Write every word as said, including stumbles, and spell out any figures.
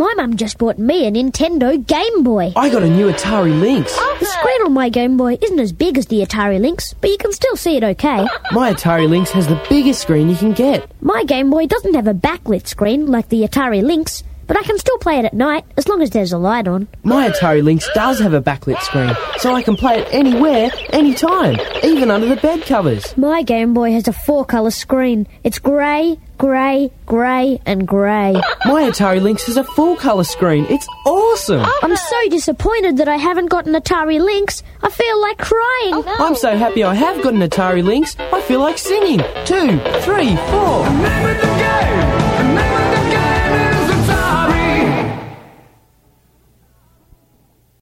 My mum just bought me a Nintendo Game Boy. I got a new Atari Lynx. The screen on my Game Boy isn't as big as the Atari Lynx, but you can still see it okay. My Atari Lynx has the biggest screen you can get. My Game Boy doesn't have a backlit screen like the Atari Lynx, but I can still play it at night as long as there's a light on. My Atari Lynx does have a backlit screen, so I can play it anywhere, anytime, even under the bed covers. My Game Boy has a four-colour screen. It's grey, grey, grey and grey. My Atari Lynx has a full-colour screen. It's awesome. I'm so disappointed that I haven't got an Atari Lynx. I feel like crying. Oh, no. I'm so happy I have got an Atari Lynx. I feel like singing. Two, three, four.